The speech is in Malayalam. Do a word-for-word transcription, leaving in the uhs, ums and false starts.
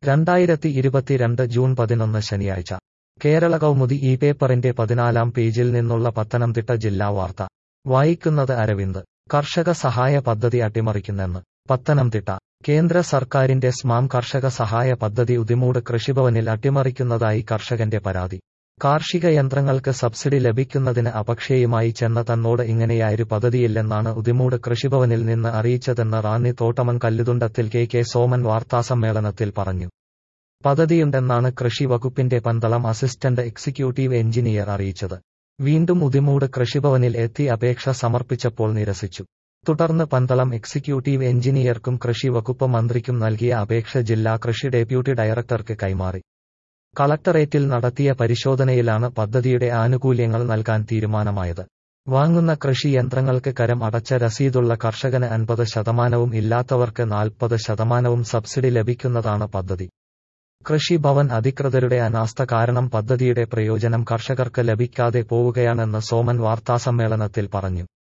രണ്ടായിരത്തി ഇരുപത്തിരണ്ട് ജൂൺ പതിനൊന്ന് ശനിയാഴ്ച കേരള കൗമുദി ഈ പേപ്പറിന്റെ പതിനാലാം പേജിൽ നിന്നുള്ള പത്തനംതിട്ട ജില്ലാ വാർത്ത വായിക്കുന്നത് അരവിന്ദ്. കർഷക സഹായ പദ്ധതി അട്ടിമറിക്കുന്നെന്ന് പത്തനംതിട്ട. കേന്ദ്ര സർക്കാരിന്റെ സ്മാം കർഷക സഹായ പദ്ധതി ഉദിമൂട് കൃഷിഭവനിൽ അട്ടിമറിക്കുന്നതായി കർഷകന്റെ പരാതി. കാർഷിക യന്ത്രങ്ങൾക്ക് സബ്സിഡി ലഭിക്കുന്നതിന് അപക്ഷേയുമായി ചെന്ന തന്നോട് ഇങ്ങനെയായൊരു പദ്ധതിയില്ലെന്നാണ് ഉദിമൂട് കൃഷിഭവനിൽ നിന്ന് അറിയിച്ചതെന്ന് റാന്നി തോട്ടമൻ കല്ലുതുണ്ടത്തിൽ കെ കെ സോമൻ വാർത്താസമ്മേളനത്തിൽ പറഞ്ഞു. പദ്ധതിയുണ്ടെന്നാണ് കൃഷി വകുപ്പിന്റെ പന്തളം അസിസ്റ്റന്റ് എക്സിക്യൂട്ടീവ് എഞ്ചിനീയർ അറിയിച്ചത്. വീണ്ടും ഉദിമൂട് കൃഷിഭവനിൽ എത്തി അപേക്ഷ സമർപ്പിച്ചപ്പോൾ നിരസിച്ചു. തുടർന്ന് പന്തളം എക്സിക്യൂട്ടീവ് എഞ്ചിനീയർക്കും കൃഷി വകുപ്പ് മന്ത്രിക്കും നൽകിയ അപേക്ഷ ജില്ലാ കൃഷി ഡെപ്യൂട്ടി ഡയറക്ടർക്ക് കൈമാറി. കളക്ടറേറ്റിൽ നടത്തിയ പരിശോധനയിലാണ് പദ്ധതിയുടെ ആനുകൂല്യങ്ങൾ നൽകാൻ തീരുമാനമായത്. വാങ്ങുന്ന കൃഷി യന്ത്രങ്ങൾക്ക് കരം അടച്ച രസീതുള്ള കർഷകന് അൻപത് ശതമാനവും ഇല്ലാത്തവർക്ക് നാൽപ്പത് ശതമാനവും സബ്സിഡി ലഭിക്കുന്നതാണ് പദ്ധതി. കൃഷി ഭവൻ അധികൃതരുടെ അനാസ്ഥ കാരണം പദ്ധതിയുടെ പ്രയോജനം കർഷകർക്ക് ലഭിക്കാതെ പോവുകയാണെന്ന് സോമൻ വാർത്താസമ്മേളനത്തിൽ പറഞ്ഞു.